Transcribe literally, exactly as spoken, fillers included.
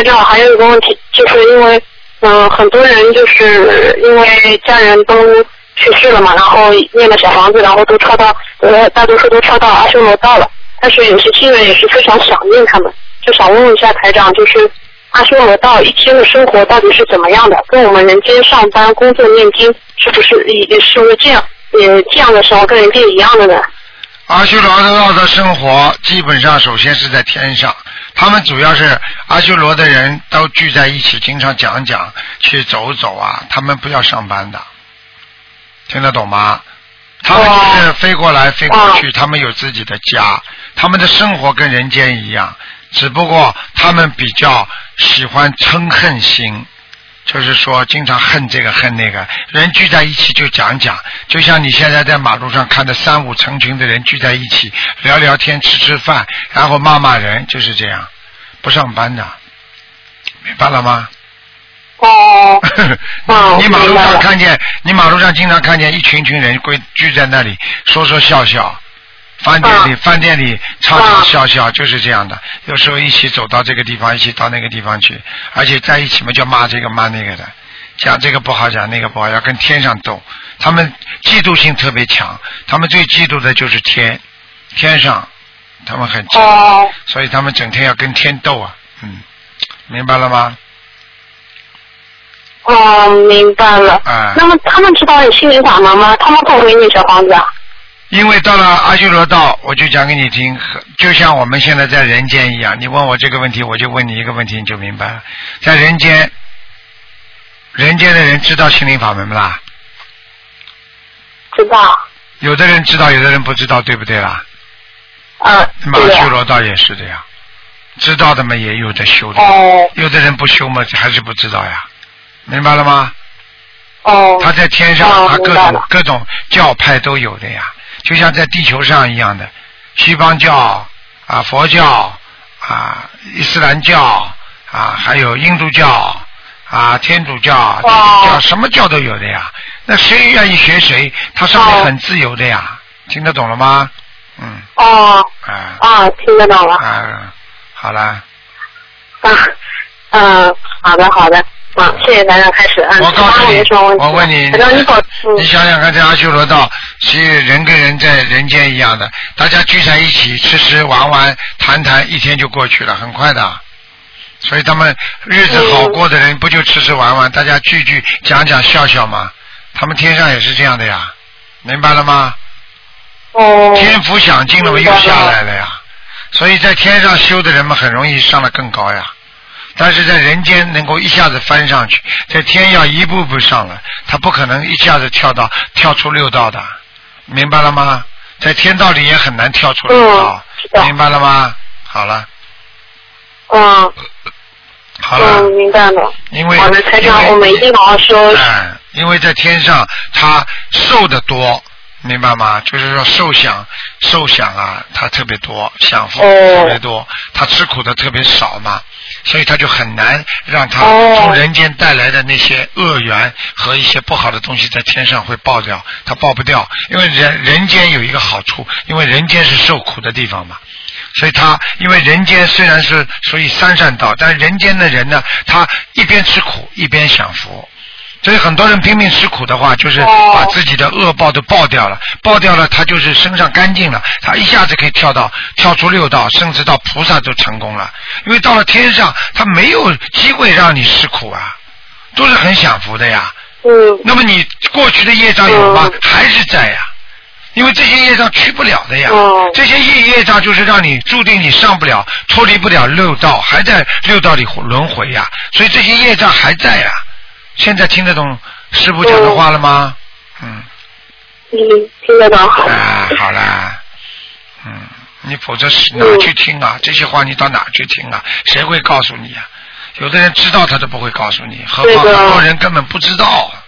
台长，还有一个问题，就是因为嗯、呃、很多人就是因为家人都去世了嘛，然后念了小房子，然后都抄到呃大多数都抄到阿修罗道了，但是有些亲人也是非常想念他们，就想问一下台长，就是阿修罗道一天的生活到底是怎么样的？跟我们人间上班工作念经是不是也是不是这样也这样的时候跟人间一样的呢？ 阿修罗道的生活基本上首先是在天上，他们主要是阿修罗的人都聚在一起，经常讲讲去走走啊，他们不要上班的，听得懂吗？他们就是飞过来飞过去，他们有自己的家，他们的生活跟人间一样，只不过他们比较喜欢嗔恨心，就是说经常恨这个恨那个，人聚在一起就讲讲，就像你现在在马路上看的三五成群的人聚在一起聊聊天吃吃饭，然后骂骂人，就是这样，不上班的，明白了吗？ 哦， 你马路上看见，你马路上经常看见一群群人归聚在那里说说笑笑，饭店里、啊、饭店里唱唱笑笑，就是这样的。有时候一起走到这个地方，一起到那个地方去，而且在一起嘛，就骂这个骂那个的，讲这个不好，讲那个不好，要跟天上斗。他们嫉妒心特别强，他们最嫉妒的就是天，天上，他们很嫉妒， 哦、 所以他们整天要跟天斗啊。嗯，明白了吗？ 哦，明白了。 啊、 那么他们知道有心灵法门吗？他们会不会念小房子啊？ 因为到了阿修罗道，我就讲给你听，就像我们现在在人间一样。你问我这个问题，我就问你一个问题，你就明白了。在人间，人间的人知道心灵法门不啦？ 知道。 有的人知道，有的人不知道，对不对啦？ 嗯。 那么阿修罗道也是这样，知道的嘛也有的修的， 哦、 有的人不修嘛还是不知道呀。明白了吗？ 哦。 他在天上， 哦、 他各种各种教派都有的呀，就像在地球上一样的，西方教啊、佛教啊、伊斯兰教啊，还有印度教啊、天主教、基督教，什么教都有的呀。那谁愿意学谁，他上面很自由的呀。听得懂了吗？嗯。 哦。 啊。 啊，听得懂了。 啊，好了。 啊，嗯，好的，好的。啊，谢谢台长，开始。嗯， 我告诉你，我问你， 你你想想看，在阿修罗道，其实人跟人在人间一样的，大家聚在一起吃吃玩玩谈谈，一天就过去了，很快的。所以他们日子好过的人，不就吃吃玩玩，大家聚聚讲讲笑笑吗？他们天上也是这样的呀，明白了吗？ 哦。 天福享尽了嘛，又下来了呀。所以在天上修的人们很容易上得更高呀。但是在人间能够一下子翻上去，在天要一步步上来，他不可能一下子跳到跳出六道的，明白了吗？在天道里也很难跳出六道，嗯、明白了吗？好了。 嗯。 好了。 嗯，明白了。 因为好的，台长，我们一定好好说。 嗯，因为在天上他受的多。明白吗？就是说受享受享啊，他特别多，享福特别多，他吃苦的特别少嘛，所以他就很难让他从人间带来的那些恶缘和一些不好的东西在天上会爆掉，他爆不掉，因为人人间有一个好处，因为人间是受苦的地方嘛，所以他因为人间虽然是属于三善道，但是人间的人呢，他一边吃苦一边享福。所以很多人拼命吃苦的话，就是把自己的恶报都爆掉了，爆掉了，他就是身上干净了，他一下子可以跳到跳出六道，甚至到菩萨都成功了。因为到了天上，他没有机会让你吃苦啊，都是很享福的呀。 嗯。 那么你过去的业障有吗？还是在呀。因为这些业障去不了的呀，这些业业障就是让你注定你上不了，脱离不了六道，还在六道里轮回呀，所以这些业障还在呀。现在听得懂师父讲的话了吗？嗯。 嗯，听得懂。 啊，好啦。嗯，你否则哪去听啊？这些话你到哪去听啊？谁会告诉你啊？有的人知道他都不会告诉你，何况很多人根本不知道。